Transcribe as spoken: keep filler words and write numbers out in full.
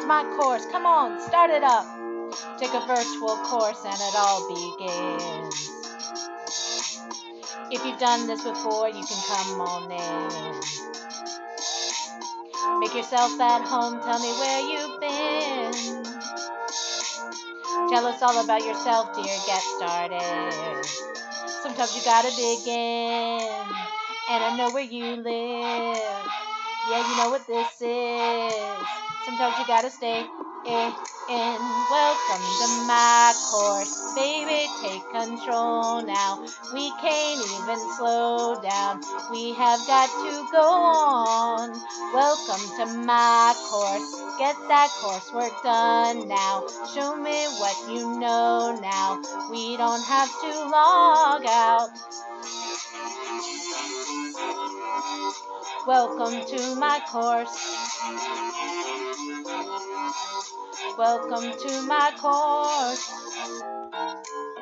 my course. Come on, start it up. Take a virtual course and it all begins. If you've done this before, you can come on in. Make yourself at home, tell me where you've been. Tell us all about yourself, dear, get started. Sometimes you gotta begin, and I know where you live. Yeah, you know what this is. Sometimes you gotta stay in, in. Welcome to my course, baby, take control now. We can't even slow down, we have got to go on. Welcome to my course, get that coursework done now. Show me what you know now, we don't have to log out. Welcome to my course. Welcome to my course.